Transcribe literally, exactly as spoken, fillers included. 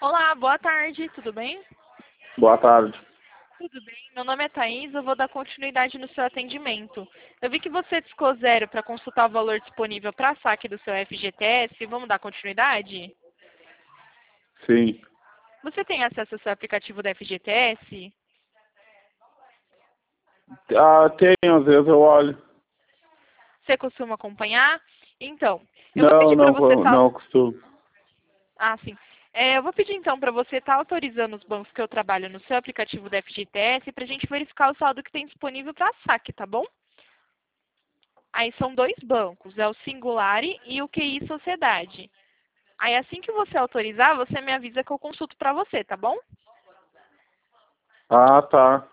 Olá, boa tarde, tudo bem? Boa tarde. Tudo bem, meu nome é Thaís, eu vou dar continuidade no seu atendimento. Eu vi que você discou zero para consultar o valor disponível para saque do seu F G T S, vamos dar continuidade? Sim. Você tem acesso ao seu aplicativo da F G T S? Ah, tem, às vezes eu olho. Você costuma acompanhar? Então, eu vou Não, pedir para não, você co- estar... não costumo. Ah, sim. É, eu vou pedir então para você estar autorizando os bancos que eu trabalho no seu aplicativo da F G T S para a gente verificar o saldo que tem disponível para saque, tá bom? Aí são dois bancos, é o Singulari e o Q I Sociedade. Aí assim que você autorizar, você me avisa que eu consulto para você, tá bom? Ah, tá.